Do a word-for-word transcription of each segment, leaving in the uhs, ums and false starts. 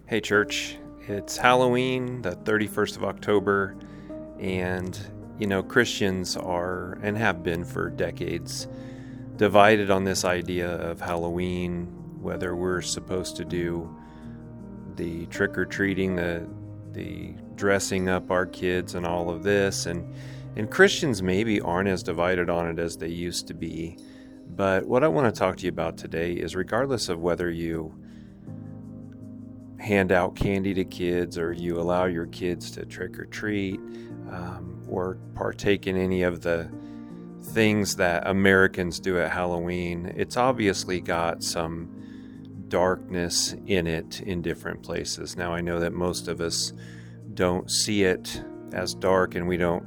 Hey church, it's Halloween, the thirty-first of October, and you know, Christians are, and have been for decades, divided on this idea of Halloween, whether we're supposed to do the trick-or-treating, the the dressing up our kids and all of this, and and Christians maybe aren't as divided on it as they used to be. But what I want to talk to you about today is, regardless of whether you hand out candy to kids or you allow your kids to trick or treat um, or partake in any of the things that Americans do at Halloween, it's obviously got some darkness in it in different places. Now, I know that most of us don't see it as dark, and we don't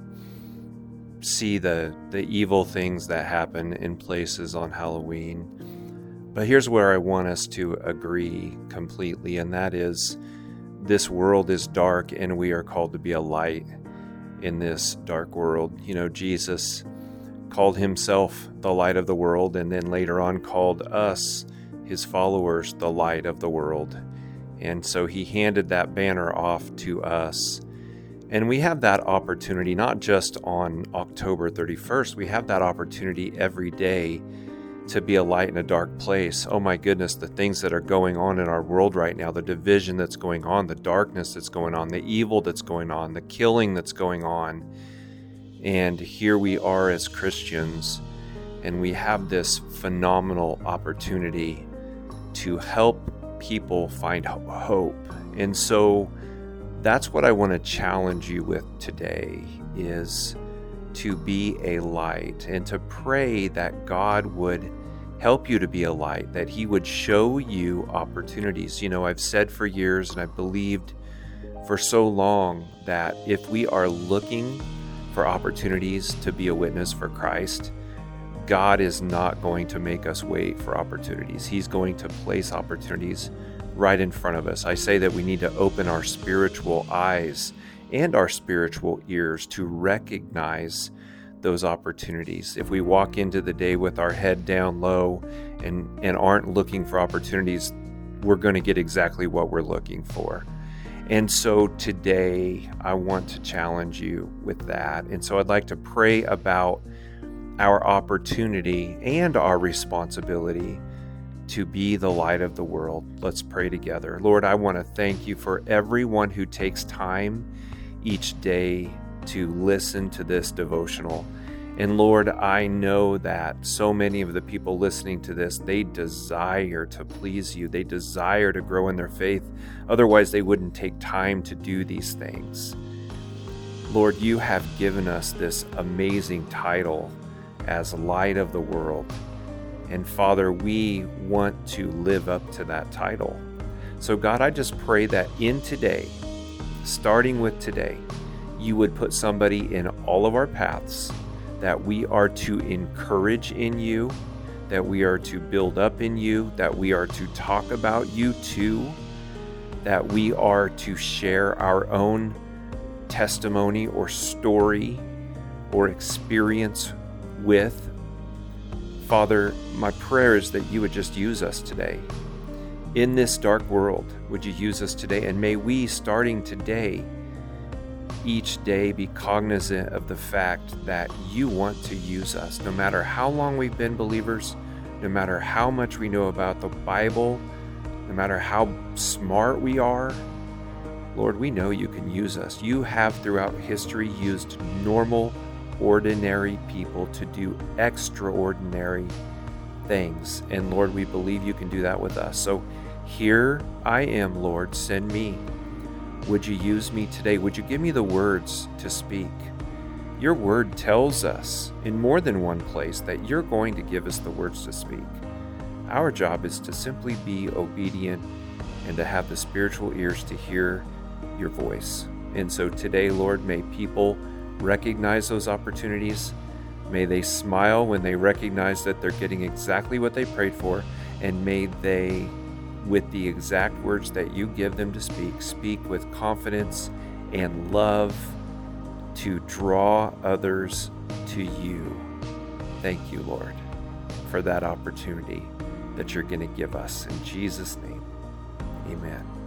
see the the evil things that happen in places on Halloween. But here's where I want us to agree completely, and that is, this world is dark and we are called to be a light in this dark world. You know, Jesus called himself the light of the world, and then later on called us, his followers, the light of the world. And so he handed that banner off to us. And we have that opportunity not just on October thirty-first, we have that opportunity every day to be a light in a dark place. Oh my goodness, the things that are going on in our world right now, the division that's going on, the darkness that's going on, the evil that's going on, the killing that's going on. And here we are as Christians, and we have this phenomenal opportunity to help people find hope. And so that's what I want to challenge you with today, is to be a light and to pray that God would help you to be a light, that he would show you opportunities. You know, I've said for years, and I've believed for so long, that if we are looking for opportunities to be a witness for Christ, God is not going to make us wait for opportunities. He's going to place opportunities right in front of us. I say that we need to open our spiritual eyes and our spiritual ears to recognize those opportunities. If we walk into the day with our head down low and, and aren't looking for opportunities, we're going to get exactly what we're looking for. And so today, I want to challenge you with that. And so I'd like to pray about our opportunity and our responsibility to be the light of the world. Let's pray together. Lord, I want to thank you for everyone who takes time each day to listen to this devotional. And Lord, I know that so many of the people listening to this, they desire to please you. They desire to grow in their faith. Otherwise, they wouldn't take time to do these things. Lord, you have given us this amazing title as light of the world. And Father, we want to live up to that title. So God, I just pray that in today, starting with today, you would put somebody in all of our paths that we are to encourage in you, that we are to build up in you, that we are to talk about you too, that we are to share our own testimony or story or experience with. Father, my prayer is that you would just use us today. In this dark world, would you use us today? And may we, starting today, each day be cognizant of the fact that you want to use us. No matter how long we've been believers, no matter how much we know about the Bible, no matter how smart we are, Lord, we know you can use us. You have throughout history used normal, ordinary people to do extraordinary things. And Lord, we believe you can do that with us. So here I am, Lord, send me. Would you use me today? Would you give me the words to speak? Your word tells us in more than one place that you're going to give us the words to speak. Our job is to simply be obedient and to have the spiritual ears to hear your voice. And so today, Lord, may people recognize those opportunities. May they smile when they recognize that they're getting exactly what they prayed for, and may they, with the exact words that you give them to speak, speak with confidence and love to draw others to you. Thank you, Lord, for that opportunity that you're going to give us. In Jesus' name, amen.